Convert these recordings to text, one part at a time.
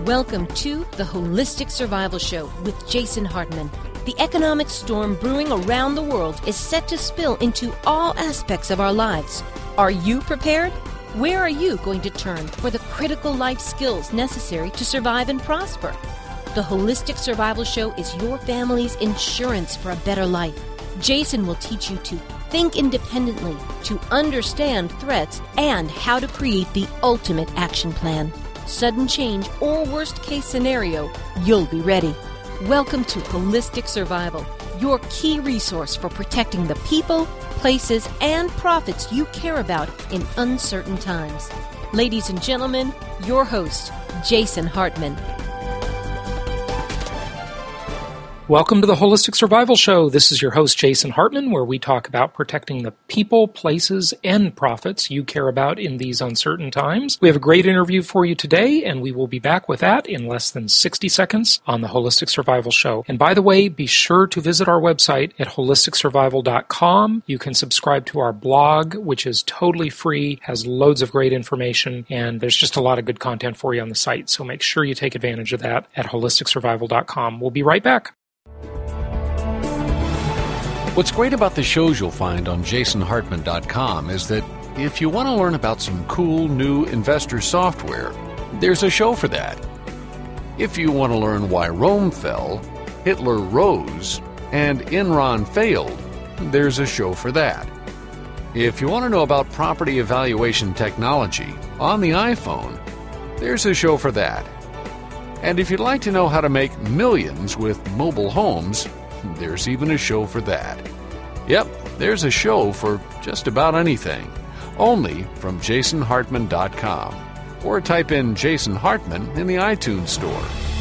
Welcome to the Holistic Survival Show with Jason Hartman. The economic storm brewing around the world is set to spill into all aspects of our lives. Are you prepared? Where are you going to turn for the critical life skills necessary to survive and prosper? The Holistic Survival Show is your family's insurance for a better life. Jason will teach you to think independently, to understand threats, and how to create the ultimate action plan. Sudden change or worst case scenario, you'll be ready. Welcome to Holistic Survival, your key resource for protecting the people, places, and profits you care about in uncertain times. Ladies and gentlemen, your host, Jason Hartman. Welcome to the Holistic Survival Show. This is your host, Jason Hartman, where we talk about protecting the people, places, and profits you care about in these uncertain times. We have a great interview for you today, and we will be back with that in less than 60 seconds on the Holistic Survival Show. And by the way, be sure to visit our website at holisticsurvival.com. You can subscribe to our blog, which is totally free, has loads of great information, and there's just a lot of good content for you on the site. So make sure you take advantage of that at holisticsurvival.com. We'll be right back. What's great about the shows you'll find on jasonhartman.com is that if you want to learn about some cool new investor software, there's a show for that. If you want to learn why Rome fell, Hitler rose, and Enron failed, there's a show for that. If you want to know about property evaluation technology on the iPhone, there's a show for that. And if you'd like to know how to make millions with mobile homes, there's even a show for that. Yep, there's a show for just about anything. Only from jasonhartman.com. Or type in Jason Hartman in the iTunes Store.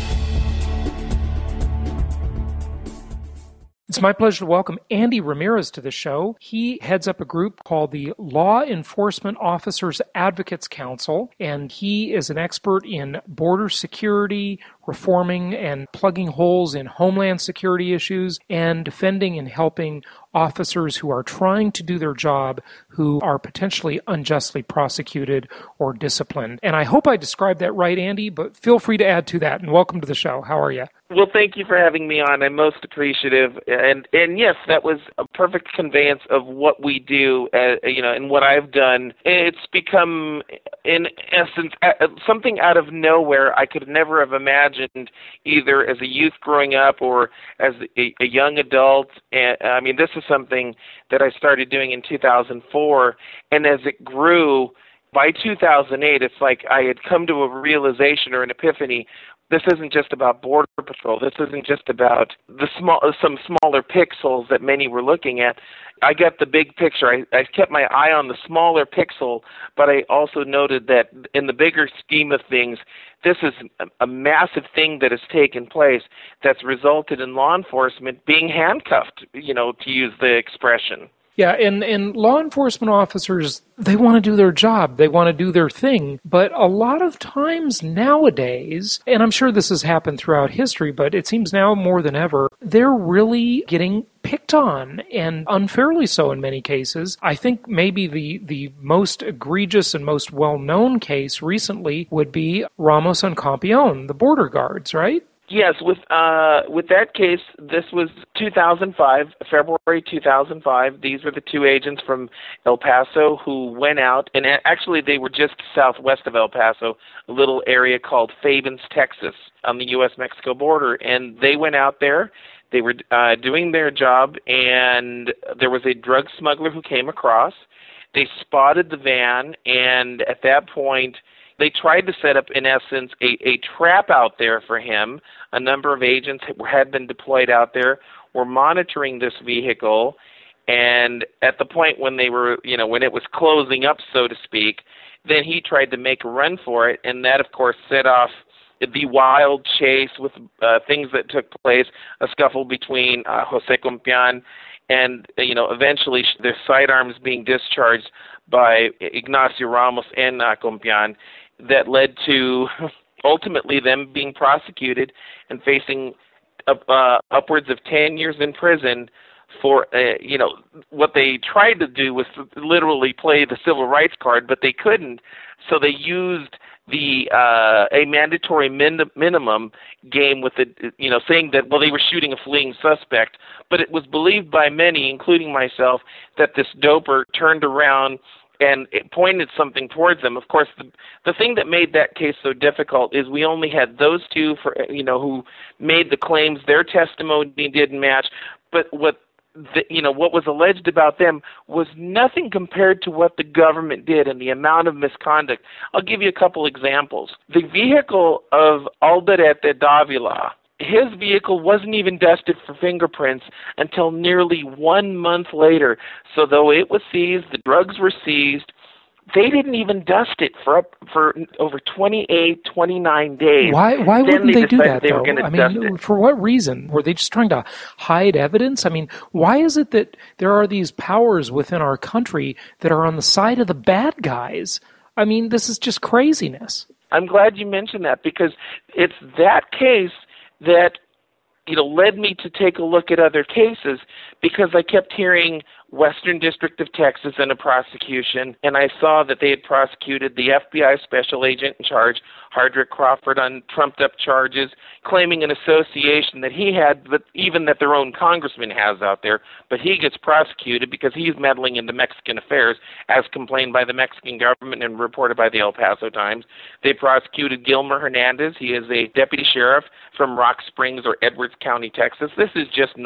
It's my pleasure to welcome Andy Ramirez to the show. He heads up a group called the Law Enforcement Officers Advocates Council, and he is an expert in border security, reforming and plugging holes in homeland security issues, and defending and helping officers who are trying to do their job who are potentially unjustly prosecuted or disciplined. And I hope I described that right, Andy, but feel free to add to that. And welcome to the show. How are you? Well, thank you for having me on. I'm most appreciative. And yes, that was a perfect conveyance of what we do, and what I've done. It's become, in essence, something out of nowhere I could never have imagined, either as a youth growing up or as a young adult. And I mean, this is something that I started doing in 2004, and as it grew, by 2008, it's like I had come to a realization or an epiphany. This isn't just about Border Patrol. This isn't just about some smaller pixels that many were looking at. I got the big picture. I kept my eye on the smaller pixel, but I also noted that in the bigger scheme of things, this is a massive thing that has taken place that's resulted in law enforcement being handcuffed, to use the expression. Yeah, and law enforcement officers, they want to do their job. They want to do their thing. But a lot of times nowadays, and I'm sure this has happened throughout history, but it seems now more than ever, they're really getting picked on, and unfairly so in many cases. I think maybe the most egregious and most well-known case recently would be Ramos and Campeon, the border guards, right? Yes, with that case, this was 2005, February 2005. These were the two agents from El Paso who went out, and actually they were just southwest of El Paso, a little area called Fabens, Texas, on the U.S.-Mexico border. And they went out there. They were doing their job, and there was a drug smuggler who came across. They spotted the van, and at that point, they tried to set up, in essence, a trap out there for him. A number of agents had been deployed out there, were monitoring this vehicle, and at the point when they were, when it was closing up, so to speak, then he tried to make a run for it, and that, of course, set off the wild chase with things that took place, a scuffle between Jose Campeon and, eventually their sidearms being discharged by Ignacio Ramos and Campeon. That led to ultimately them being prosecuted and facing upwards of 10 years in prison for, what they tried to do was literally play the civil rights card, but they couldn't. So they used a mandatory minimum game with it, saying that, well, they were shooting a fleeing suspect. But it was believed by many, including myself, that this doper turned around and it pointed something towards them. Of course, the thing that made that case so difficult is we only had those two, who made the claims. Their testimony didn't match, but what was alleged about them was nothing compared to what the government did and the amount of misconduct. I'll give you a couple examples. The vehicle of Alderete Davila, his vehicle wasn't even dusted for fingerprints until nearly 1 month later. So though it was seized, the drugs were seized, they didn't even dust it for over 28, 29 days. Why wouldn't they do that, though? Dust it. For what reason? Were they just trying to hide evidence? I mean, why is it that there are these powers within our country that are on the side of the bad guys? I mean, this is just craziness. I'm glad you mentioned that, because it's that case that led me to take a look at other cases, because I kept hearing Western District of Texas in a prosecution, and I saw that they had prosecuted the FBI special agent in charge, Hardrick Crawford, on trumped-up charges, claiming an association that he had, but even that their own congressman has out there, but he gets prosecuted because he's meddling into Mexican affairs, as complained by the Mexican government and reported by the El Paso Times. They prosecuted Gilmer Hernandez. He is a deputy sheriff from Rock Springs or Edwards County, Texas. This is just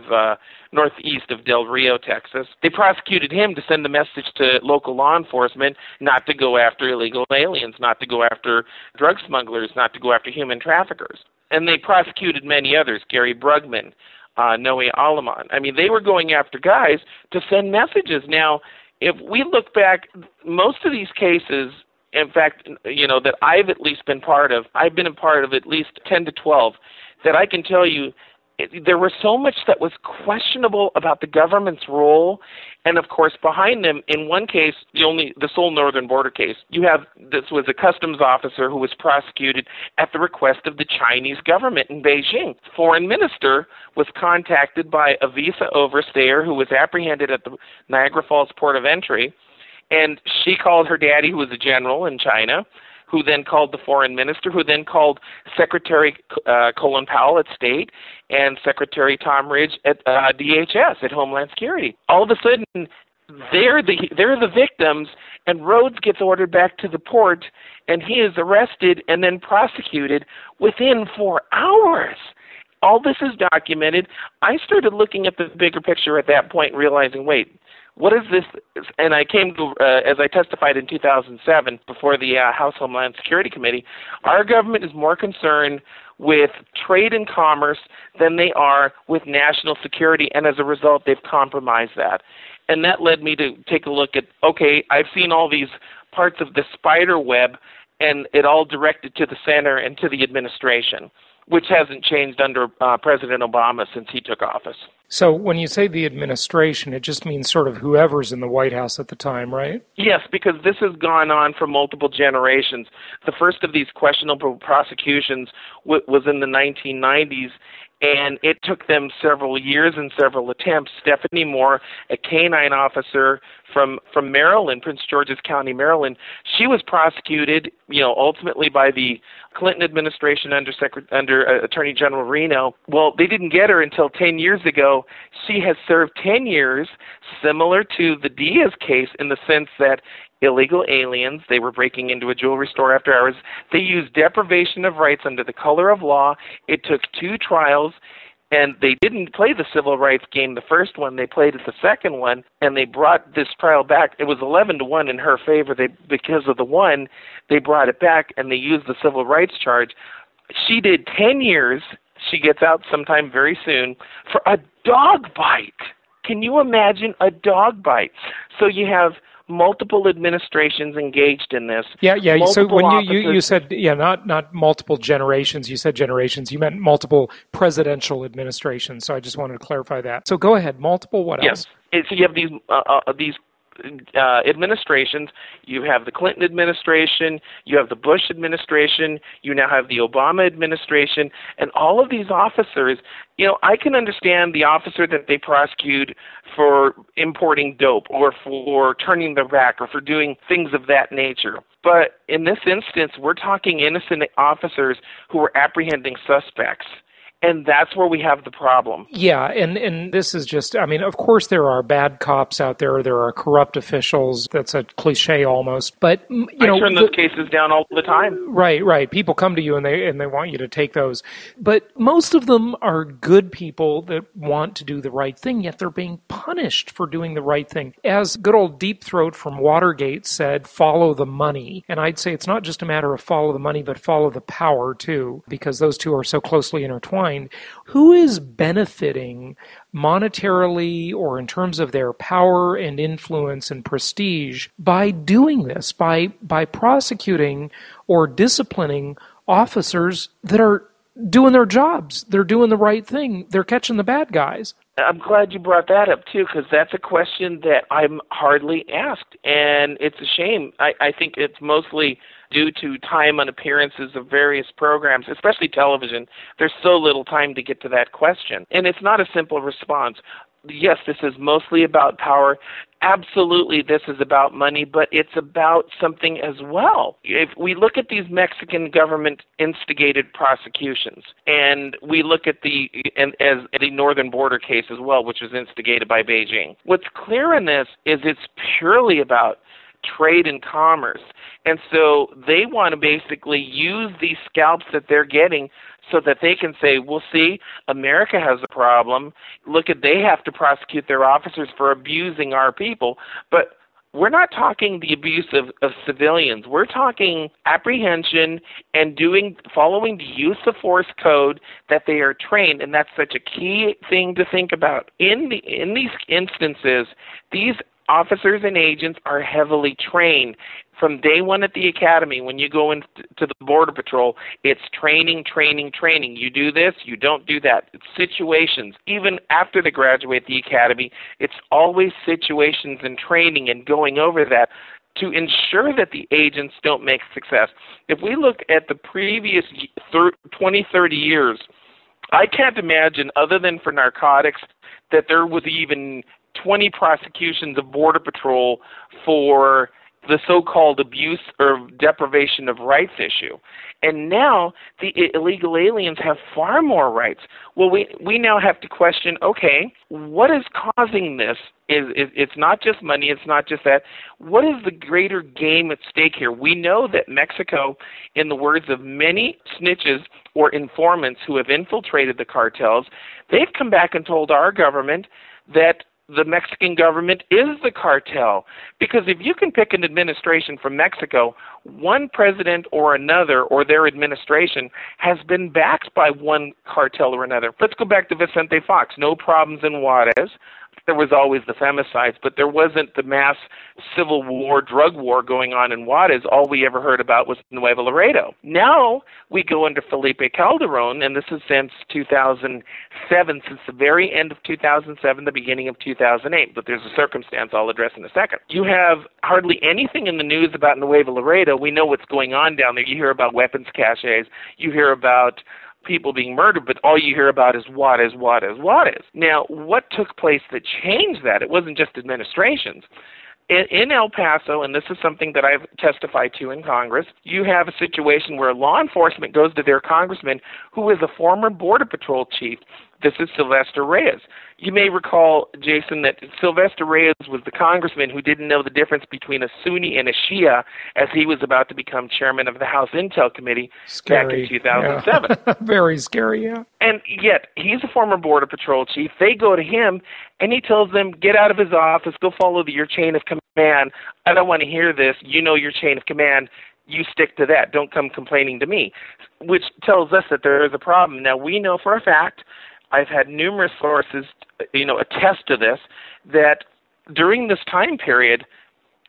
northeast of Del Rio, Texas. They prosecuted him to send a message to local law enforcement not to go after illegal aliens, not to go after drug smugglers, not to go after human traffickers. And they prosecuted many others, Gary Brugman, Noe Aleman. I mean, they were going after guys to send messages. Now, if we look back, most of these cases, in fact, that I've at least been part of, I've been a part of at least 10 to 12, that I can tell you there was so much that was questionable about the government's role. And of course, behind them, in one case, the Seoul Northern Border case, this was a customs officer who was prosecuted at the request of the Chinese government in Beijing. The foreign minister was contacted by a visa overstayer who was apprehended at the Niagara Falls port of entry, and she called her daddy, who was a general in China, who then called the foreign minister, who then called Secretary Colin Powell at State and Secretary Tom Ridge at DHS, at Homeland Security. All of a sudden, they're the victims, and Rhodes gets ordered back to the port, and he is arrested and then prosecuted within 4 hours. All this is documented. I started looking at the bigger picture at that point, realizing, wait, what is this? And I came to, as I testified in 2007 before the House Homeland Security Committee, our government is more concerned with trade and commerce than they are with national security, and as a result, they've compromised that. And that led me to take a look at, okay, I've seen all these parts of the spider web, and it all directed to the center and to the administration, which hasn't changed under President Obama since he took office. So when you say the administration, it just means sort of whoever's in the White House at the time, right? Yes, because this has gone on for multiple generations. The first of these questionable prosecutions was in the 1990s, and it took them several years and several attempts. Stephanie Moore, a canine officer from Maryland, Prince George's County, Maryland, she was prosecuted, ultimately by the Clinton administration under Attorney General Reno. Well, they didn't get her until 10 years ago. She has served 10 years, similar to the Diaz case in the sense that illegal aliens, they were breaking into a jewelry store after hours. They used deprivation of rights under the color of law. It took 2 trials, and they didn't play the civil rights game the first one. They played it the second one, and they brought this trial back. It was 11-1 in her favor. Because of the one, they brought it back, and they used the civil rights charge. She did 10 years. She gets out sometime very soon for a dog bite. Can you imagine a dog bite? So you have multiple administrations engaged in this. Yeah. So when you said, not multiple generations, you said generations, you meant multiple presidential administrations. So I just wanted to clarify that. So go ahead, multiple what else? Yes. So you have these administrations. You have the Clinton administration, you have the Bush administration, you now have the Obama administration, and all of these officers, I can understand the officer that they prosecute for importing dope or for turning their back or for doing things of that nature. But in this instance, we're talking innocent officers who are apprehending suspects. And that's where we have the problem. Yeah, and this is just, of course there are bad cops out there. There are corrupt officials. That's a cliche almost. But, I turn those cases down all the time. Right. People come to you and they want you to take those. But most of them are good people that want to do the right thing, yet they're being punished for doing the right thing. As good old Deep Throat from Watergate said, follow the money. And I'd say it's not just a matter of follow the money, but follow the power too, because those two are so closely intertwined. Who is benefiting monetarily or in terms of their power and influence and prestige by doing this, by prosecuting or disciplining officers that are doing their jobs? They're doing the right thing. They're catching the bad guys. I'm glad you brought that up, too, because that's a question that I'm hardly asked, and it's a shame. I think it's mostly due to time on appearances of various programs, especially television. There's so little time to get to that question, and it's not a simple response. Yes, this is mostly about power. Absolutely, this is about money, but it's about something as well. If we look at these Mexican government-instigated prosecutions, and we look at the northern border case as well, which was instigated by Beijing, what's clear in this is it's purely about trade and commerce. And so they want to basically use these scalps that they're getting so that they can say, well, see, America has a problem. Look, they have to prosecute their officers for abusing our people. But we're not talking the abuse of civilians. We're talking apprehension and following the use of force code that they are trained, and that's such a key thing to think about. In these instances, these officers and agents are heavily trained. From day one at the academy, when you go into the Border Patrol, it's training. You do this, you don't do that. It's situations. Even after they graduate the academy, it's always situations and training and going over that to ensure that the agents don't make success. If we look at the previous 20, 30 years, I can't imagine, other than for narcotics, that there was even 20 prosecutions of Border Patrol for the so-called abuse or deprivation of rights issue. And now the illegal aliens have far more rights. Well, we now have to question, okay, what is causing this? It's not just money, it's not just that. What is the greater game at stake here? We know that Mexico, in the words of many snitches or informants who have infiltrated the cartels, they've come back and told our government that the Mexican government is the cartel. Because if you can pick an administration from Mexico, one president or another or their administration has been backed by one cartel or another. Let's go back to Vicente Fox. No problems in Juarez. There was always the femicides, but there wasn't the mass civil war, drug war going on in Juarez. All we ever heard about was Nuevo Laredo. Now we go into Felipe Calderon, and this is since 2007, since the very end of 2007, the beginning of 2008. But there's a circumstance I'll address in a second. You have hardly anything in the news about Nuevo Laredo. We know what's going on down there. You hear about weapons caches. You hear about people being murdered, but all you hear about is Juarez. Now, what took place that changed that? It wasn't just administrations. In El Paso, and this is something that I've testified to in Congress, you have a situation where law enforcement goes to their congressman who is a former Border Patrol chief. This is Sylvester Reyes. You may recall, Jason, that Sylvester Reyes was the congressman who didn't know the difference between a Sunni and a Shia as he was about to become chairman of the House Intel Committee back in 2007. Yeah. Very scary, yeah. And yet, he's a former Border Patrol chief. They go to him, and he tells them, get out of his office, go follow your chain of command. I don't want to hear this. You know your chain of command. You stick to that. Don't come complaining to me, which tells us that there is a problem. Now, we know for a fact, I've had numerous sources, attest to this, that during this time period,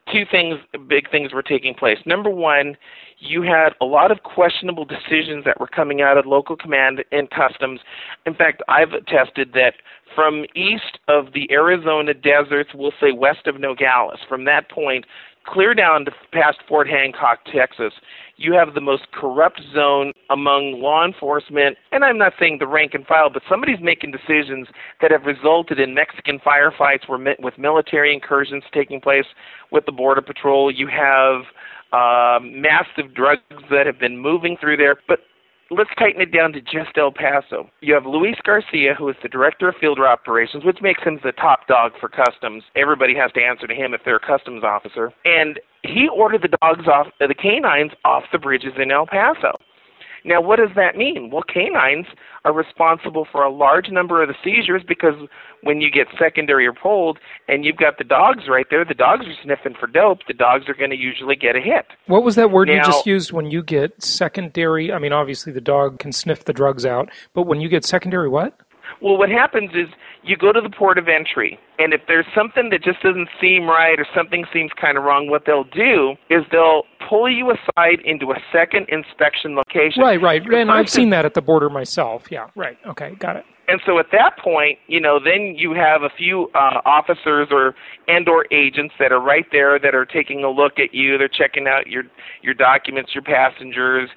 big things were taking place. Number one, you had a lot of questionable decisions that were coming out of local command and customs. In fact, I've attested that from east of the Arizona deserts, we'll say west of Nogales, from that point clear down to past Fort Hancock, Texas, you have the most corrupt zone among law enforcement, and I'm not saying the rank and file, but somebody's making decisions that have resulted in Mexican firefights with military incursions taking place with the Border Patrol. You have massive drugs that have been moving through there, but let's tighten it down to just El Paso. You have Luis Garcia, who is the director of field operations, which makes him the top dog for customs. Everybody has to answer to him if they're a customs officer. And he ordered the canines off the bridges in El Paso. Now, what does that mean? Well, canines are responsible for a large number of the seizures because when you get secondary or pulled and you've got the dogs right there, the dogs are sniffing for dope, the dogs are going to usually get a hit. What was that word you just used when you get secondary? I mean, obviously the dog can sniff the drugs out, but when you get secondary what? Well, what happens is you go to the port of entry, and if there's something that just doesn't seem right or something seems kind of wrong, what they'll do is they'll pull you aside into a second inspection location. Right. And I've seen that at the border myself. Yeah, right. Okay, got it. And so at that point, then you have a few officers or agents that are right there that are taking a look at you. They're checking out your documents, your passengers.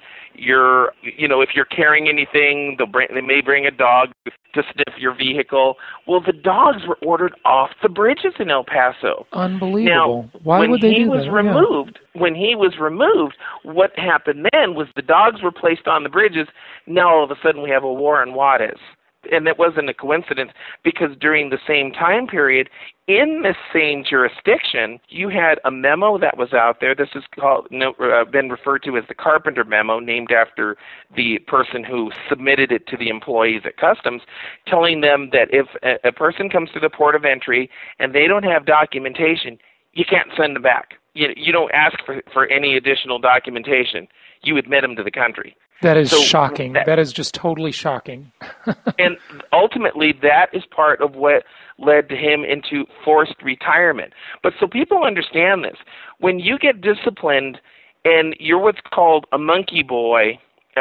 If you're carrying anything, they may bring a dog to sniff your vehicle. Well, the dogs were ordered off the bridges in El Paso. Unbelievable. Now, why would they do that? When he was removed, what happened then was the dogs were placed on the bridges. Now all of a sudden we have a war on Juarez. And it wasn't a coincidence because during the same time period, in this same jurisdiction, you had a memo that was out there. This is been referred to as the Carpenter Memo, named after the person who submitted it to the employees at Customs, telling them that if a person comes to the port of entry and they don't have documentation, you can't send them back. You don't ask for any additional documentation. You admit them to the country. That is shocking. That is just totally shocking. And ultimately, that is part of what led to him into forced retirement. But so people understand this. When you get disciplined and you're what's called a monkey boy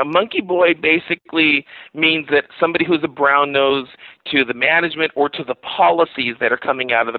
basically means that somebody who's a brown nose to the management or to the policies that are coming out of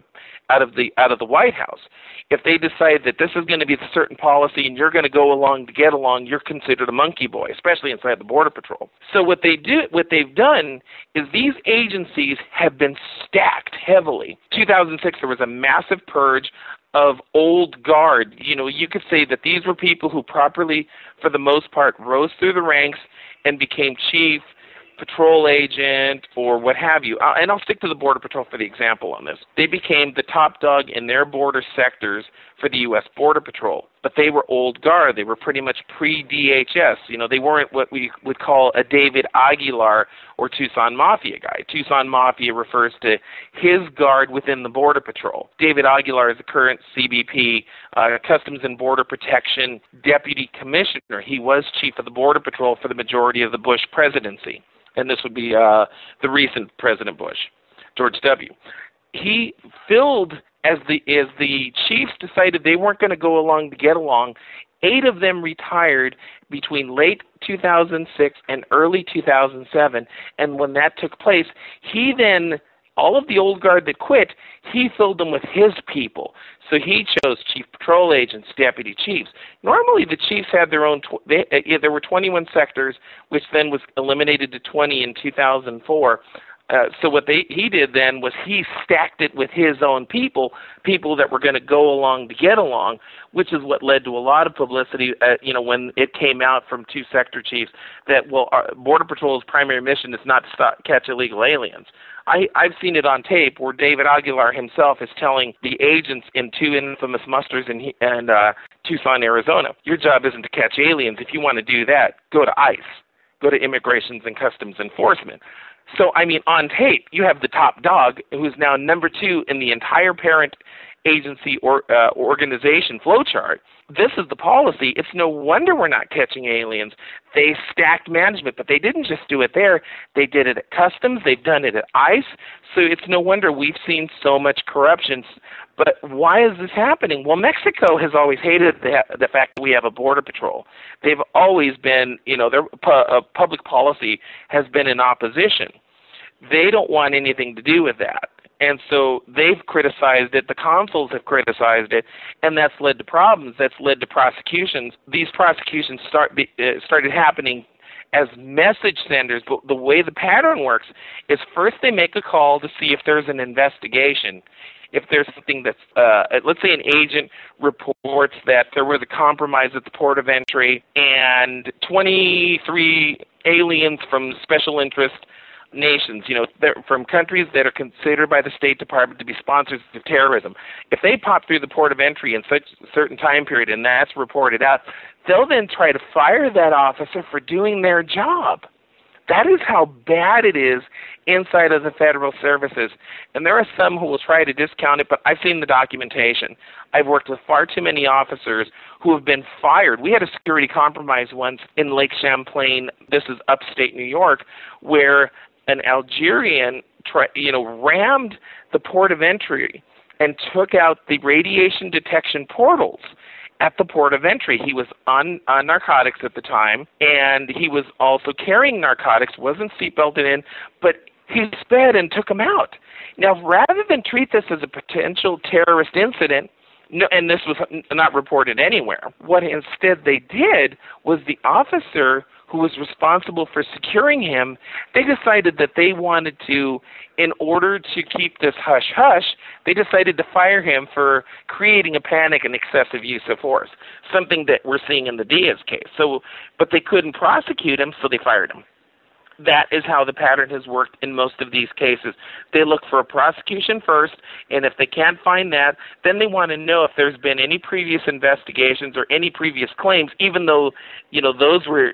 the White House. If they decide that this is going to be a certain policy and you're going to go along to get along, you're considered a monkey boy, especially inside the Border Patrol. So what they've done is these agencies have been stacked heavily. 2006, there was a massive purge of old guard. You could say that these were people who properly, for the most part, rose through the ranks and became chief, patrol agent, or what have you. And I'll stick to the Border Patrol for the example on this. They became the top dog in their border sectors for the U.S. Border Patrol. But they were old guard. They were pretty much pre-DHS. They weren't what we would call a David Aguilar or Tucson Mafia guy. Tucson Mafia refers to his guard within the Border Patrol. David Aguilar is the current CBP, Customs and Border Protection Deputy Commissioner. He was chief of the Border Patrol for the majority of the Bush presidency. And this would be the recent President Bush, George W. He filled, as the chiefs decided they weren't going to go along to get along, 8 of them retired between late 2006 and early 2007. And when that took place, he then, all of the old guard that quit, he filled them with his people. So he chose chief patrol agents, deputy chiefs. Normally the chiefs had their own, there were 21 sectors, which then was eliminated to 20 in 2004. So what he did then was he stacked it with his own people that were going to go along to get along, which is what led to a lot of publicity, when it came out from 2 sector chiefs that, Border Patrol's primary mission is not to catch illegal aliens. I've seen it on tape where David Aguilar himself is telling the agents in 2 infamous musters in Tucson, Arizona, your job isn't to catch aliens. If you want to do that, go to ICE, go to Immigrations and Customs Enforcement. So, on tape, you have the top dog, who's now number 2 in the entire parent agency or organization flowchart. This is the policy. It's no wonder we're not catching aliens. They stacked management, but they didn't just do it there. They did it at Customs. They've done it at ICE. So it's no wonder we've seen so much corruption. But why is this happening? Well, Mexico has always hated the fact that we have a border patrol. They've always been, their public policy has been in opposition. They don't want anything to do with that. And so they've criticized it, the consuls have criticized it, and that's led to problems. That's led to prosecutions. These prosecutions started happening as message senders, but the way the pattern works is first they make a call to see if there's an investigation. If there's something that's, let's say an agent reports that there was a compromise at the port of entry and 23 aliens from special interest nations, they're from countries that are considered by the State Department to be sponsors of terrorism. If they pop through the port of entry in such a certain time period and that's reported out, they'll then try to fire that officer for doing their job. That is how bad it is inside of the federal services. And there are some who will try to discount it, but I've seen the documentation. I've worked with far too many officers who have been fired. We had a security compromise once in Lake Champlain, this is upstate New York, where an Algerian rammed the port of entry and took out the radiation detection portals at the port of entry. He was on narcotics at the time, and he was also carrying narcotics, wasn't seatbelted in, but he sped and took him out. Now, rather than treat this as a potential terrorist incident, no, and this was not reported anywhere, what instead they did was the officer who was responsible for securing him, they decided that they wanted to, in order to keep this hush-hush, they decided to fire him for creating a panic and excessive use of force, something that we're seeing in the Diaz case. So, but they couldn't prosecute him, so they fired him. That is how the pattern has worked in most of these cases. They look for a prosecution first, and if they can't find that, then they want to know if there's been any previous investigations or any previous claims, even though, those were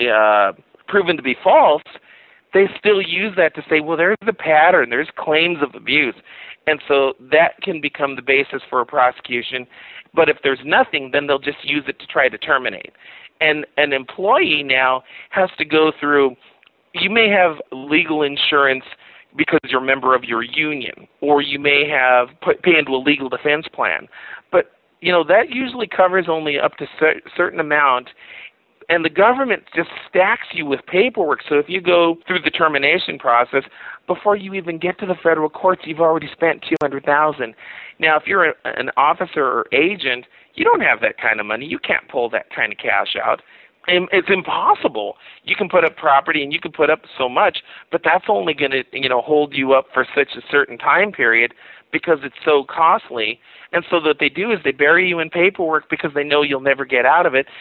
proven to be false. They still use that to say, well, there's a pattern, there's claims of abuse. And so that can become the basis for a prosecution. But if there's nothing, then they'll just use it to try to terminate. And an employee now has to go through, you may have legal insurance because you're a member of your union, or you may have pay into a legal defense plan. But, that usually covers only up to a certain amount, and the government just stacks you with paperwork. So if you go through the termination process, before you even get to the federal courts, you've already spent $200,000. Now, if you're an officer or agent, you don't have that kind of money. You can't pull that kind of cash out. It's impossible. You can put up property and you can put up so much, but that's only going to, hold you up for such a certain time period because it's so costly. And so what they do is they bury you in paperwork because they know you'll never get out of it.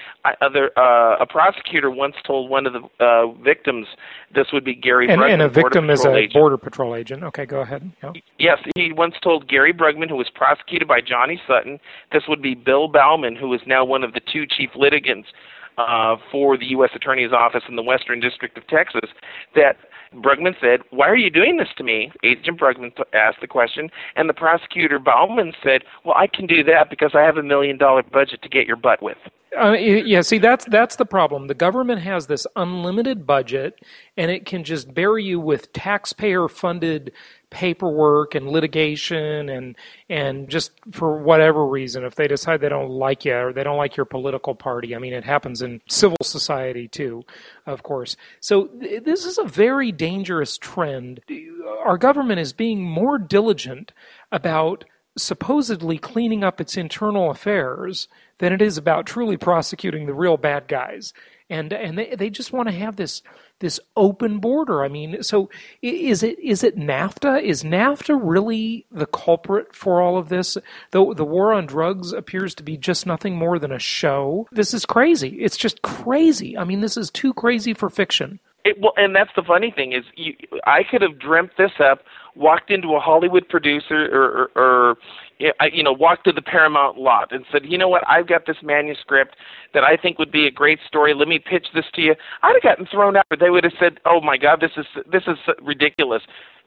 A prosecutor once told one of the victims, this would be Gary Brugman. And a victim is a Border Patrol agent. Okay, go ahead. Yep. Yes, he once told Gary Brugman, who was prosecuted by Johnny Sutton, this would be Bill Bauman, who is now one of the two chief litigants for the U.S. Attorney's Office in the Western District of Texas, that Brugman said, "Why are you doing this to me?" Agent Brugman asked the question, and the prosecutor Bauman said, "Well, I can do that because I have $1 million budget to get your butt with." See, that's the problem. The government has this unlimited budget, and it can just bury you with taxpayer-funded paperwork and litigation and just for whatever reason, if they decide they don't like you or they don't like your political party. I mean, it happens in civil society too, of course. So this is a very dangerous trend. Our government is being more diligent about supposedly cleaning up its internal affairs than it is about truly prosecuting the real bad guys. And they just want to have this open border. I mean, so is it NAFTA? Is NAFTA really the culprit for all of this? The war on drugs appears to be just nothing more than a show. This is crazy. It's just crazy. I mean, this is too crazy for fiction. And that's the funny thing is, I could have dreamt this up, walked into a Hollywood producer or walked to the Paramount lot and said, you know what, I've got this manuscript that I think would be a great story. Let me pitch this to you. I'd have gotten thrown out. They would have said, oh my God, this is ridiculous.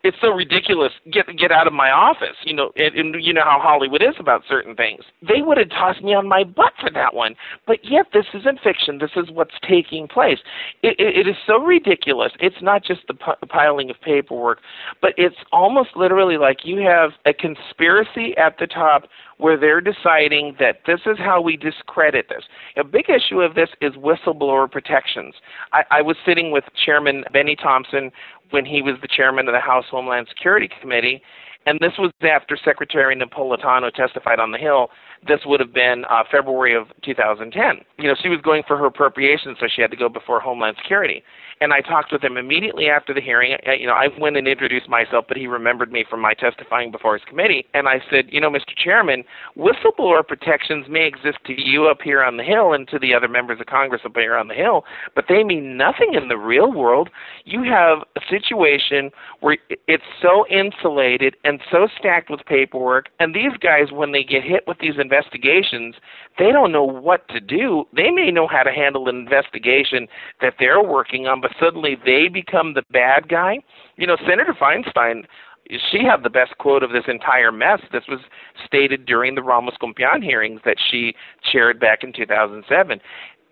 it's so ridiculous. Get out of my office. And you know how Hollywood is about certain things. They would have tossed me on my butt for that one. But yet, this isn't fiction. This is what's taking place. It is so ridiculous. It's not just the piling of paperwork, but it's almost literally like you have a conspiracy at the top where they're deciding that this is how we discredit this. A big issue of this is whistleblower protections. I was sitting with Chairman Benny Thompson when he was the chairman of the House Homeland Security Committee, and this was after Secretary Napolitano testified on the Hill. This would have been February of 2010. She was going for her appropriations, so she had to go before Homeland Security. And I talked with him immediately after the hearing. I went and introduced myself, but he remembered me from my testifying before his committee. And I said, Mr. Chairman, whistleblower protections may exist to you up here on the Hill and to the other members of Congress up here on the Hill, but they mean nothing in the real world. You have a situation where it's so insulated and so stacked with paperwork, and these guys, when they get hit with these investigations, they don't know what to do. They may know how to handle an investigation that they're working on, but suddenly they become the bad guy. Senator Feinstein, she had the best quote of this entire mess. This was stated during the Ramos-Compián hearings that she chaired back in 2007.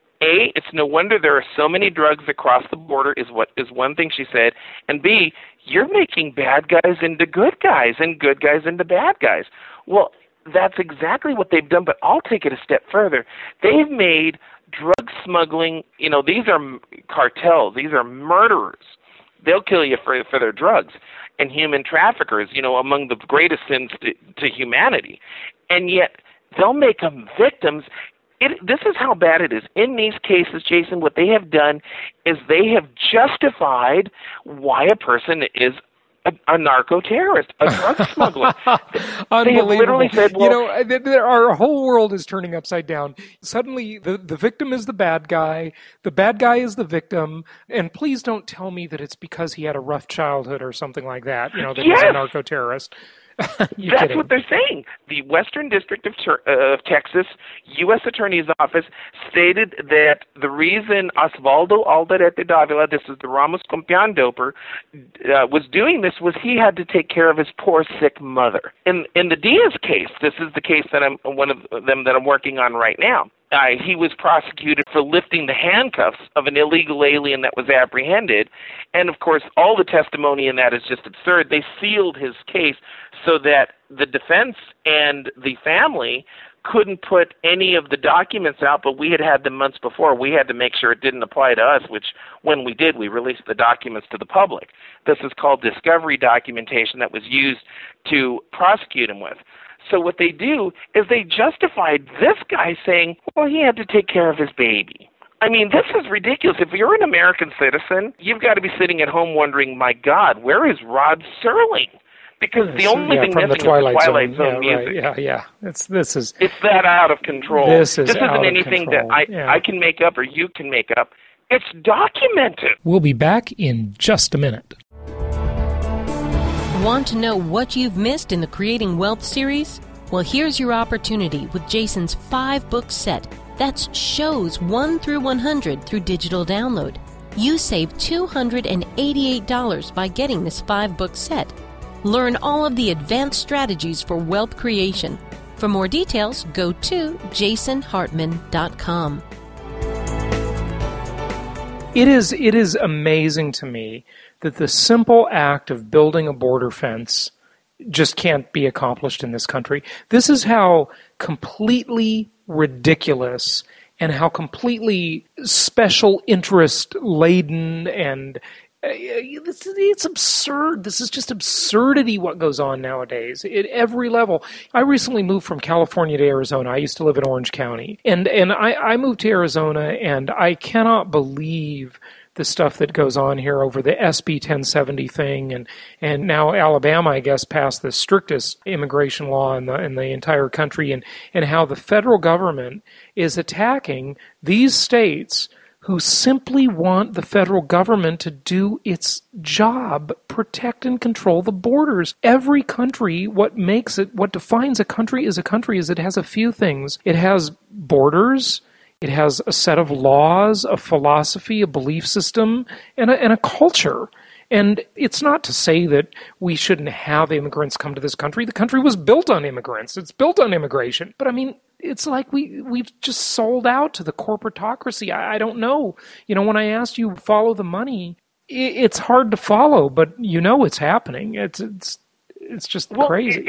A, it's no wonder there are so many drugs across the border is one thing she said. And B, you're making bad guys into good guys and good guys into bad guys. Well, that's exactly what they've done, but I'll take it a step further. They've made drug smuggling, these are cartels. These are murderers. They'll kill you for their drugs. And human traffickers, among the greatest sins to humanity. And yet they'll make them victims. This is how bad it is. In these cases, Jason, what they have done is they have justified why a person is a narco-terrorist, a drug smuggler. They have literally said, well, our whole world is turning upside down. Suddenly, the victim is the bad guy is the victim, and please don't tell me that it's because he had a rough childhood or something like that, that yes. he's a narco-terrorist. That's kidding. what they're saying. The Western District of Texas U.S. Attorney's Office stated that the reason Osvaldo Alderete Davila, this is the Ramos-Compián doper, was doing this was he had to take care of his poor, sick mother. In the Diaz case, this is the case that one of them that I'm working on right now. He was prosecuted for lifting the handcuffs of an illegal alien that was apprehended. And, of course, all the testimony in that is just absurd. They sealed his case so that the defense and the family couldn't put any of the documents out, but we had them months before. We had to make sure it didn't apply to us, which when we did, we released the documents to the public. This is called discovery documentation that was used to prosecute him with. So what they do is they justified this guy saying, well, he had to take care of his baby. I mean, this is ridiculous. If you're an American citizen, you've got to be sitting at home wondering, my God, where is Rod Serling? Because the only thing missing is the Twilight Zone music. Right. Yeah. It's that out of control. This isn't anything that I can make up or you can make up. It's documented. We'll be back in just a minute. Want to know what you've missed in the Creating Wealth series? Well, here's your opportunity with Jason's 5-book set. That's shows 1 through 100 through digital download. You save $288 by getting this 5-book set. Learn all of the advanced strategies for wealth creation. For more details, go to jasonhartman.com. It is amazing to me that the simple act of building a border fence just can't be accomplished in this country. This is how completely ridiculous and how completely special interest laden and it's absurd. This is just absurdity what goes on nowadays at every level. I recently moved from California to Arizona. I used to live in Orange County. And I moved to Arizona, and I cannot believe the stuff that goes on here over the SB 1070 thing. And now Alabama, I guess, passed the strictest immigration law in the entire country, and how the federal government is attacking these states who simply want the federal government to do its job, protect and control the borders. Every country, what defines a country is it has a few things. It has borders, it has a set of laws, a philosophy, a belief system, and a culture. And it's not to say that we shouldn't have immigrants come to this country. The country was built on immigrants. It's built on immigration. But I mean, it's like we've just sold out to the corporatocracy. I don't know. When I asked you follow the money, it's hard to follow, but it's happening. It's just crazy.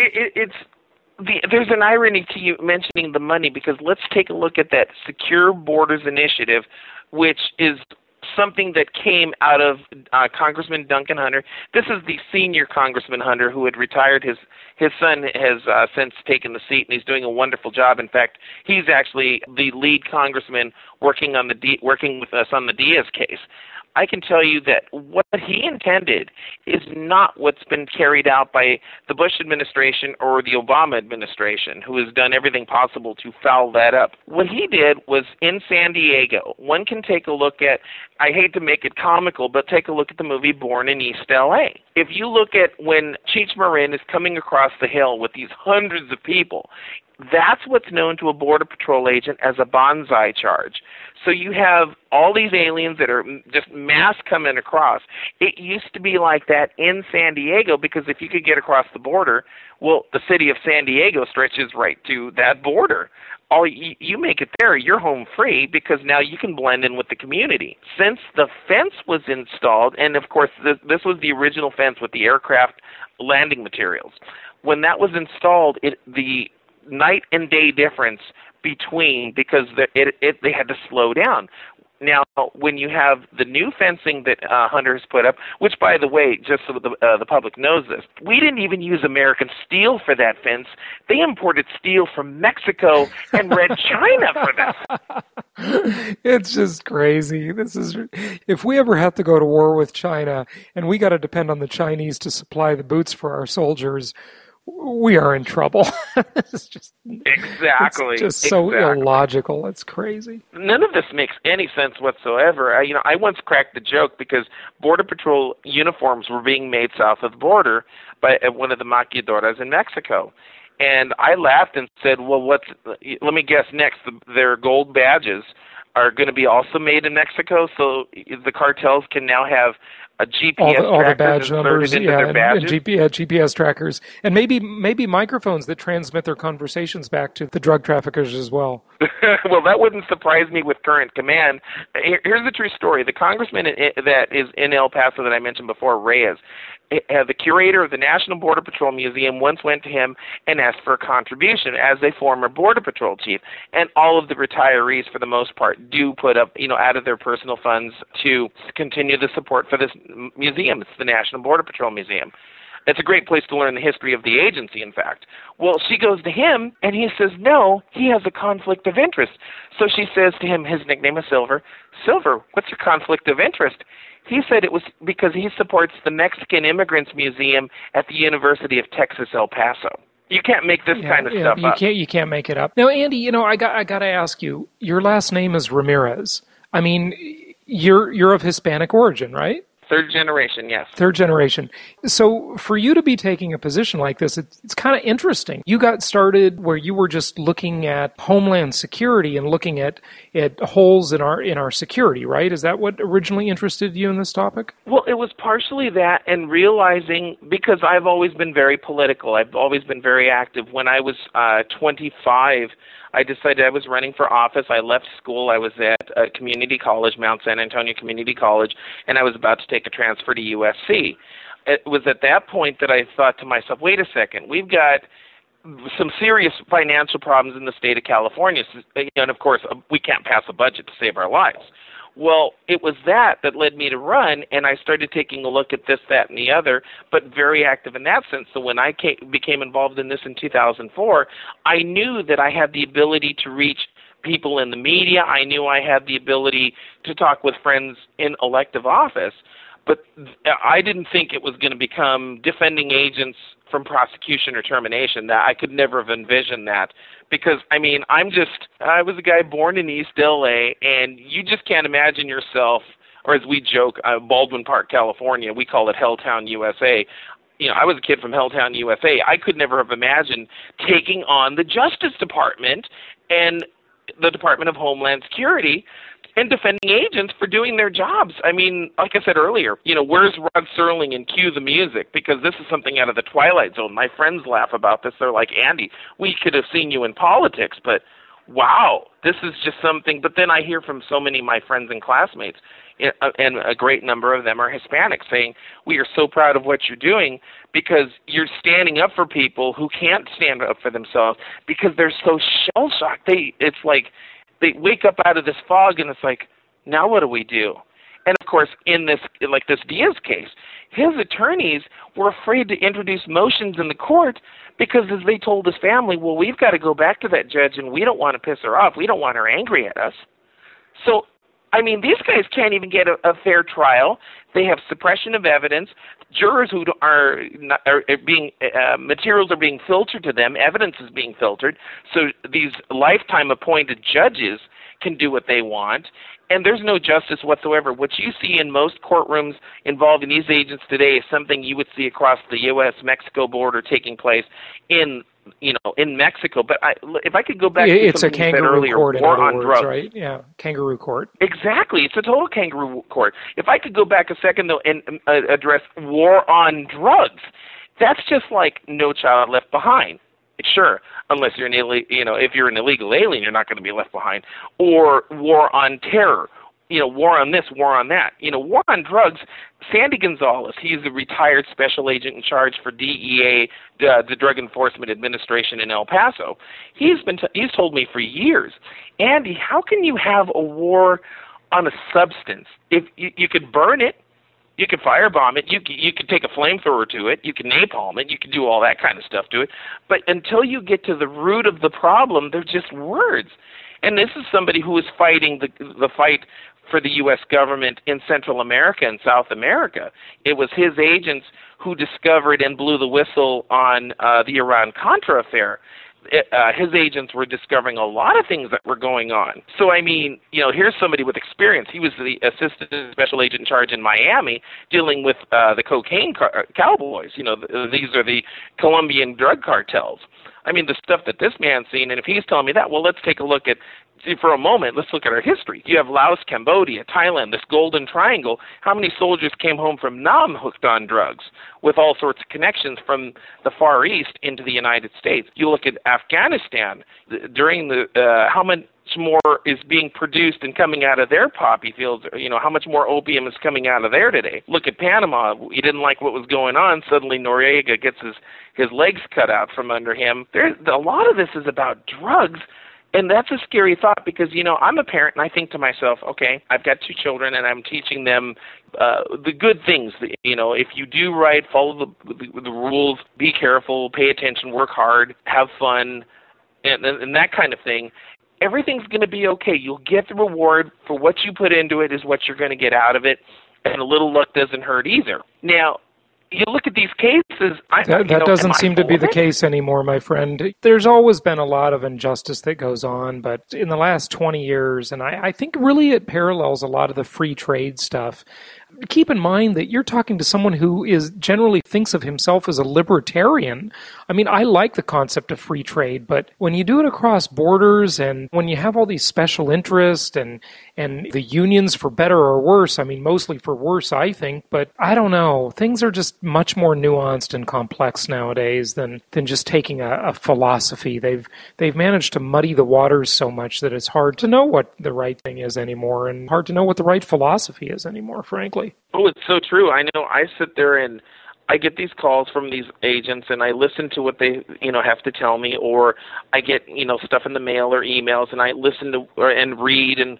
There's an irony to you mentioning the money, because let's take a look at that Secure Borders Initiative, which is something that came out of Congressman Duncan Hunter. This is the senior Congressman Hunter who had retired. His son has since taken the seat, and he's doing a wonderful job. In fact, he's actually the lead congressman working with us on the Diaz case. I can tell you that what he intended is not what's been carried out by the Bush administration or the Obama administration, who has done everything possible to foul that up. What he did was in San Diego. One can take a look at, I hate to make it comical, but take a look at the movie Born in East L.A. If you look at when Cheech Marin is coming across the hill with these hundreds of people, that's what's known to a Border Patrol agent as a bonsai charge. So you have all these aliens that are just mass coming across. It used to be like that in San Diego, because if you could get across the border, well, the city of San Diego stretches right to that border. You make it there, you're home free, because now you can blend in with the community. Since the fence was installed, and of course this was the original fence with the aircraft landing materials, when that was installed, the night and day difference between, because they had to slow down. Now, when you have the new fencing that Hunter has put up, which, by the way, just so the public knows this, we didn't even use American steel for that fence. They imported steel from Mexico and Red China for this. It's just crazy. If we ever have to go to war with China and we got to depend on the Chinese to supply the boots for our soldiers, we are in trouble. It's just so illogical. It's crazy. None of this makes any sense whatsoever. I once cracked the joke because Border Patrol uniforms were being made south of the border by one of the maquiladoras in Mexico. And I laughed and said, well, let me guess next, their gold badges are going to be also made in Mexico, so the cartels can now have a GPS all the badge numbers, into their badges. And GPS trackers, and maybe microphones that transmit their conversations back to the drug traffickers as well. Well, that wouldn't surprise me with current command. Here's the true story. The congressman that is in El Paso that I mentioned before, Reyes, the curator of the National Border Patrol Museum once went to him and asked for a contribution as a former Border Patrol chief. And all of the retirees, for the most part, do put up, out of their personal funds to continue the support for this museum. It's the National Border Patrol Museum. It's a great place to learn the history of the agency, in fact. Well, she goes to him, and he says, no, he has a conflict of interest. So she says to him, his nickname is Silver, Silver, what's your conflict of interest? He said it was because he supports the Mexican Immigrants Museum at the University of Texas, El Paso. You can't make this kind of stuff up. You can't make it up. Now, Andy, I got to ask you, your last name is Ramirez. I mean, you're of Hispanic origin, right? Third generation, yes. Third generation. So for you to be taking a position like this, it's kind of interesting. You got started where you were just looking at homeland security and looking at holes in our security, right? Is that what originally interested you in this topic? Well, it was partially that, and realizing, because I've always been very political, I've always been very active. When I was 25, I decided I was running for office. I left school. I was at a community college, Mount San Antonio Community College, and I was about to take a transfer to USC. It was at that point that I thought to myself, wait a second, we've got some serious financial problems in the state of California, and of course, we can't pass a budget to save our lives. Well, it was that led me to run, and I started taking a look at this, that, and the other, but very active in that sense. So when I became involved in this in 2004, I knew that I had the ability to reach people in the media. I knew I had the ability to talk with friends in elective office, but I didn't think it was going to become defending agents from prosecution or termination. That I could never have envisioned that, because I was a guy born in East LA, and you just can't imagine yourself, or as we joke, Baldwin Park, California, we call it Helltown, USA. I was a kid from Helltown, USA. I could never have imagined taking on the Justice Department and the Department of Homeland Security and defending agents for doing their jobs. I mean, like I said earlier, where's Rod Serling and Cue the Music? Because this is something out of the Twilight Zone. My friends laugh about this. They're like, Andy, we could have seen you in politics, but wow, this is just something. But then I hear from so many of my friends and classmates, and a great number of them are Hispanic, saying, we are so proud of what you're doing because you're standing up for people who can't stand up for themselves because they're so shell-shocked. It's like they wake up out of this fog and it's like, now what do we do? And, of course, in this Diaz case, his attorneys were afraid to introduce motions in the court because, as they told his family, well, we've got to go back to that judge and we don't want to piss her off. We don't want her angry at us. So, I mean, these guys can't even get a fair trial. They have suppression of evidence. Jurors who materials are being filtered to them. Evidence is being filtered. So these lifetime appointed judges can do what they want. And there's no justice whatsoever. What you see in most courtrooms involving these agents today is something you would see across the U.S.-Mexico border taking place in Mexico. But if I could go back to something you said earlier, court, war on drugs. Right? Yeah, kangaroo court. Exactly. It's a total kangaroo court. If I could go back a second, though, and address war on drugs, that's just like No Child Left Behind. Sure, unless you're if you're an illegal alien, you're not going to be left behind. Or war on terror. War on this, war on that. War on drugs. Sandy Gonzalez, he's a retired special agent in charge for DEA, the Drug Enforcement Administration in El Paso. He's told me for years, Andy, how can you have a war on a substance? If you could burn it, you could firebomb it, you could take a flamethrower to it, you could napalm it, you could do all that kind of stuff to it. But until you get to the root of the problem, they're just words. And this is somebody who is fighting the fight for the U.S. government in Central America and South America. It was his agents who discovered and blew the whistle on the Iran-Contra affair. His agents were discovering a lot of things that were going on. So, I mean, here's somebody with experience. He was the assistant special agent in charge in Miami dealing with the cocaine cowboys. These are the Colombian drug cartels. I mean, the stuff that this man's seen, and if he's telling me that, well, let's take a look at, for a moment, let's look at our history. You have Laos, Cambodia, Thailand, this Golden Triangle. How many soldiers came home from Nam hooked on drugs with all sorts of connections from the Far East into the United States? You look at Afghanistan, during how much more is being produced and coming out of their poppy fields, how much more opium is coming out of there today. Look at Panama. He didn't like what was going on. Suddenly Noriega gets his legs cut out from under him. A lot of this is about drugs. And that's a scary thought because, I'm a parent and I think to myself, okay, I've got 2 children and I'm teaching them the good things. If you do right, follow the rules, be careful, pay attention, work hard, have fun, and that kind of thing. Everything's going to be okay. You'll get the reward for what you put into it is what you're going to get out of it, and a little luck doesn't hurt either. Now, you look at these cases. That doesn't seem to be the case anymore, my friend. There's always been a lot of injustice that goes on, but in the last 20 years, and I think really it parallels a lot of the free trade stuff. Keep in mind that you're talking to someone who generally thinks of himself as a libertarian. I mean, I like the concept of free trade, but when you do it across borders and when you have all these special interests and the unions for better or worse, I mean, mostly for worse, I think, but I don't know. Things are just much more nuanced and complex nowadays than just taking a philosophy. They've managed to muddy the waters so much that it's hard to know what the right thing is anymore and hard to know what the right philosophy is anymore, frankly. Oh, it's so true. I know. I sit there and I get these calls from these agents and I listen to what they, have to tell me, or I get, stuff in the mail or emails and I listen to and read, and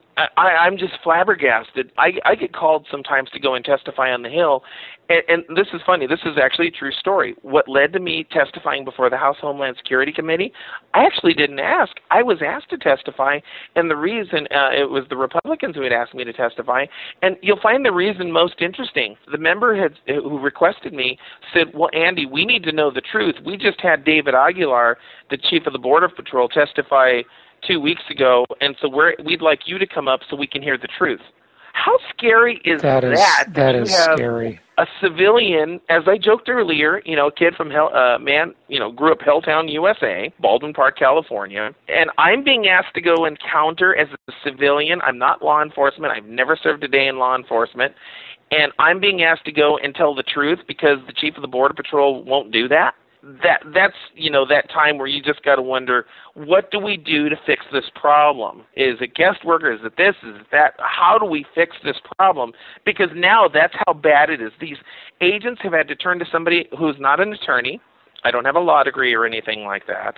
I'm just flabbergasted. I get called sometimes to go and testify on the Hill, and this is funny. This is actually a true story. What led to me testifying before the House Homeland Security Committee, I actually didn't ask. I was asked to testify, and the reason, it was the Republicans who had asked me to testify, and you'll find the reason most interesting. The member who requested me said, well, Andy, we need to know the truth. We just had David Aguilar, the chief of the Border Patrol, testify 2 weeks ago, and so we'd like you to come up so we can hear the truth. How scary is that? That is scary. a civilian, as I joked earlier, a kid from grew up Helltown, USA, Baldwin Park, California, and I'm being asked to go encounter as a civilian. I'm not law enforcement. I've never served a day in law enforcement. And I'm being asked to go and tell the truth because the chief of the Border Patrol won't do that. That's that time where you just got to wonder, what do we do to fix this problem? Is it guest worker? Is it this? Is it that? How do we fix this problem? Because now that's how bad it is. These agents have had to turn to somebody who's not an attorney. I don't have a law degree or anything like that.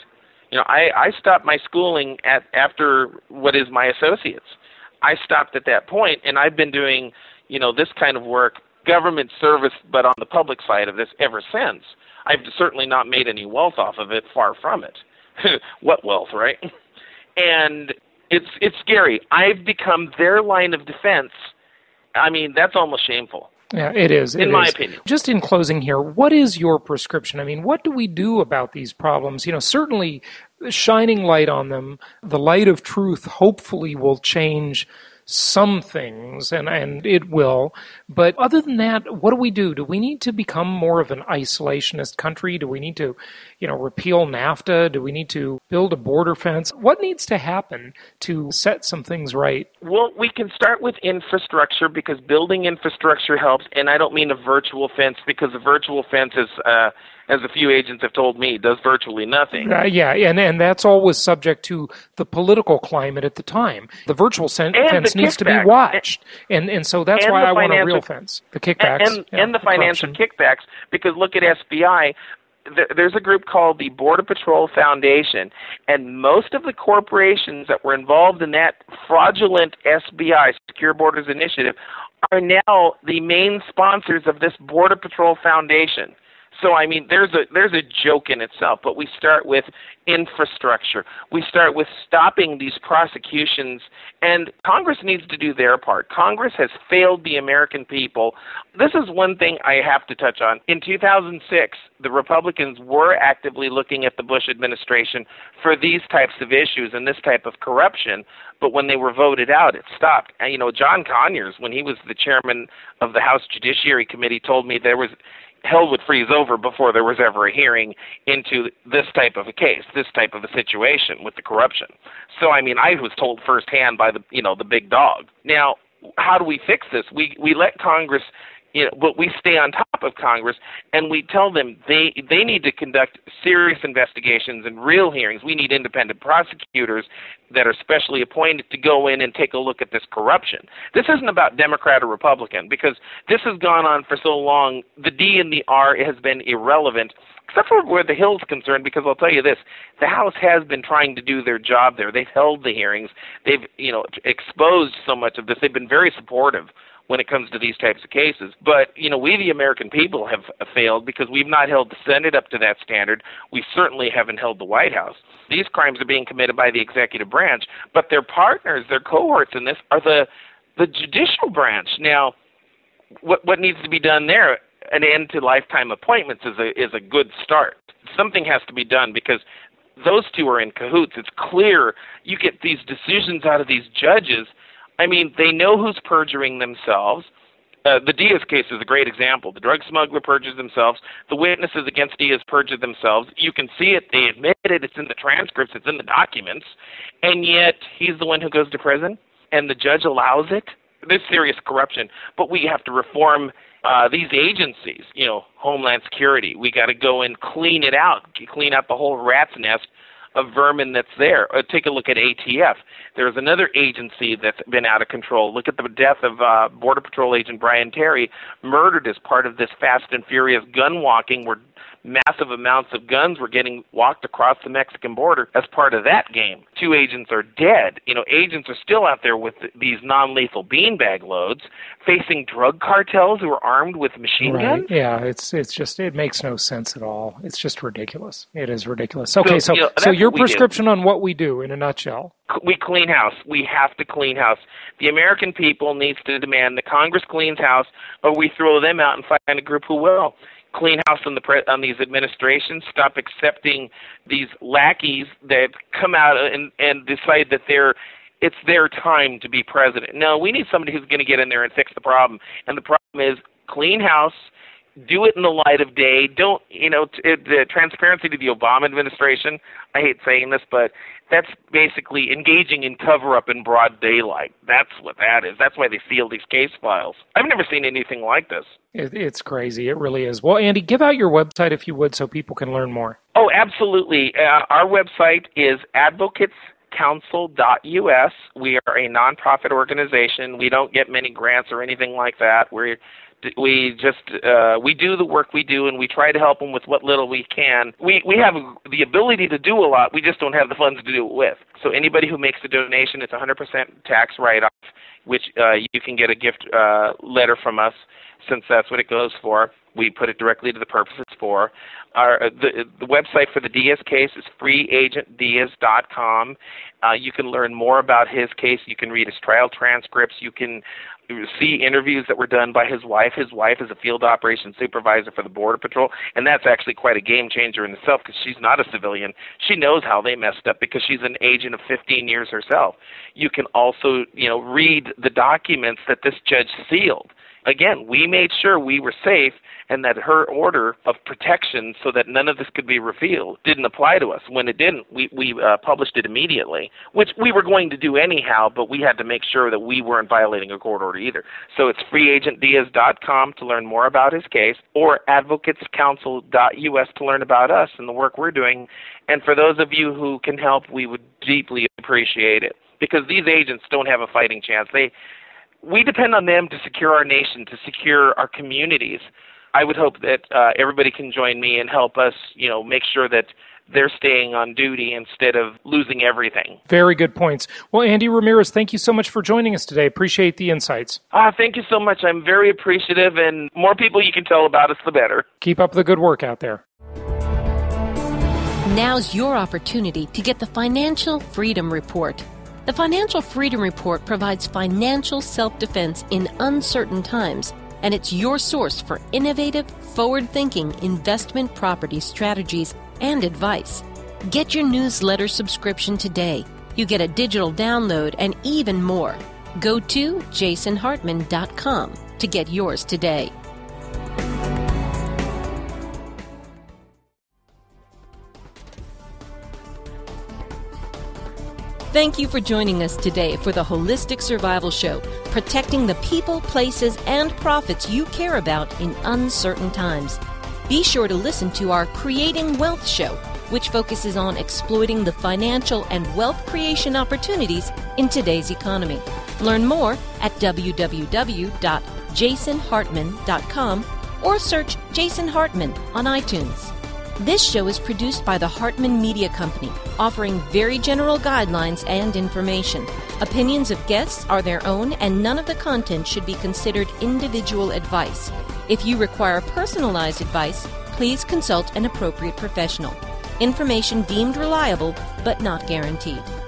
I stopped my schooling after what is my associates. I stopped at that point, and I've been doing this kind of work, government service, but on the public side of this ever since. I've certainly not made any wealth off of it, far from it. What wealth, right? And it's scary. I've become their line of defense. I mean, that's almost shameful. Yeah, it is. In my opinion. Just in closing here, what is your prescription? I mean, what do we do about these problems? Certainly shining light on them, the light of truth hopefully will change some things, and it will. But other than that, what do we do? Do we need to become more of an isolationist country? Do we need to, repeal NAFTA? Do we need to build a border fence? What needs to happen to set some things right? Well, we can start with infrastructure, because building infrastructure helps, and I don't mean a virtual fence, because a virtual fence is, as a few agents have told me, does virtually nothing. And that's always subject to the political climate at the time. The virtual fence needs to be watched, and so that's why I want a real fence. The kickbacks. And the financial kickbacks, because look at SBI. There's a group called the Border Patrol Foundation, and most of the corporations that were involved in that fraudulent SBI, Secure Borders Initiative, are now the main sponsors of this Border Patrol Foundation. So, I mean, there's a joke in itself, but we start with infrastructure. We start with stopping these prosecutions, and Congress needs to do their part. Congress has failed the American people. This is one thing I have to touch on. In 2006, the Republicans were actively looking at the Bush administration for these types of issues and this type of corruption, but when they were voted out, it stopped. And, John Conyers, when he was the chairman of the House Judiciary Committee, told me hell would freeze over before there was ever a hearing into this type of a case, this type of a situation with the corruption. So, I mean, I was told firsthand by the big dog. Now, how do we fix this? We let Congress, but we stay on top of Congress, and we tell them they need to conduct serious investigations and real hearings. We need independent prosecutors that are specially appointed to go in and take a look at this corruption. This isn't about Democrat or Republican, because this has gone on for so long. The D and the R has been irrelevant, except for where the Hill's concerned, because I'll tell you this, the House has been trying to do their job there. They've held the hearings. They've, exposed so much of this. They've been very supportive when it comes to these types of cases. But, we the American people have failed because we've not held the Senate up to that standard. We certainly haven't held the White House. These crimes are being committed by the executive branch, but their partners, their cohorts in this are the judicial branch. Now, what needs to be done there? An end to lifetime appointments is a good start. Something has to be done, because those two are in cahoots. It's clear you get these decisions out of these judges. I mean, they know who's perjuring themselves. The Diaz case is a great example. The drug smuggler perjures themselves. The witnesses against Diaz perjured themselves. You can see it. They admit it. It's in the transcripts. It's in the documents. And yet he's the one who goes to prison, and the judge allows it. There's serious corruption. But we have to reform these agencies, Homeland Security. We got to go and clean it out, clean out the whole rat's nest of vermin that's there. Take a look at ATF. There's another agency that's been out of control. Look at the death of Border Patrol agent Brian Terry, murdered as part of this fast and furious gun walking where massive amounts of guns were getting walked across the Mexican border as part of that game. 2 agents are dead. Agents are still out there with these non-lethal beanbag loads, facing drug cartels who are armed with machine guns. Yeah, it's just, it makes no sense at all. It's just ridiculous. It is ridiculous. Okay, so your prescription on what we do in a nutshell. We clean house. We have to clean house. The American people needs to demand that Congress cleans house, or we throw them out and find a group who will. Clean house on these administrations. Stop accepting these lackeys that come out and decide that it's their time to be president. No, we need somebody who's going to get in there and fix the problem. And the problem is clean house. Do it in the light of day. Don't, the transparency to the Obama administration, I hate saying this, but that's basically engaging in cover-up in broad daylight. That's what that is. That's why they seal these case files. I've never seen anything like this. It's crazy. It really is. Well, Andy, give out your website if you would so people can learn more. Oh, absolutely. Our website is advocatescouncil.us. We are a nonprofit organization. We don't get many grants or anything like that. We do the work we do, and we try to help them with what little we can. We have the ability to do a lot. We just don't have the funds to do it with. So anybody who makes a donation, it's 100% tax write-off, which you can get a gift letter from us, since that's what it goes for. We put it directly to the purpose it's for. The website for the Diaz case is freeagentdiaz.com. You can learn more about his case. You can read his trial transcripts. You can see interviews that were done by his wife. His wife is a field operations supervisor for the Border Patrol, and that's actually quite a game changer in itself because she's not a civilian. She knows how they messed up because she's an agent of 15 years herself. You can also, read the documents that this judge sealed. Again, we made sure we were safe and that her order of protection so that none of this could be revealed didn't apply to us. When it didn't, we published it immediately, which we were going to do anyhow, but we had to make sure that we weren't violating a court order either. So it's freeagentdiaz.com to learn more about his case, or advocatescouncil.us to learn about us and the work we're doing. And for those of you who can help, we would deeply appreciate it, because these agents don't have a fighting chance. We depend on them to secure our nation, to secure our communities. I would hope that everybody can join me and help us, make sure that they're staying on duty instead of losing everything. Very good points. Well, Andy Ramirez, thank you so much for joining us today. Appreciate the insights. Thank you so much. I'm very appreciative, and more people you can tell about us, the better. Keep up the good work out there. Now's your opportunity to get the Financial Freedom Report. The Financial Freedom Report provides financial self-defense in uncertain times, and it's your source for innovative, forward-thinking investment property strategies and advice. Get your newsletter subscription today. You get a digital download and even more. Go to jasonhartman.com to get yours today. Thank you for joining us today for the Holistic Survival Show, protecting the people, places, and profits you care about in uncertain times. Be sure to listen to our Creating Wealth show, which focuses on exploiting the financial and wealth creation opportunities in today's economy. Learn more at www.jasonhartman.com or search Jason Hartman on iTunes. This show is produced by the Hartman Media Company, offering very general guidelines and information. Opinions of guests are their own, and none of the content should be considered individual advice. If you require personalized advice, please consult an appropriate professional. Information deemed reliable, but not guaranteed.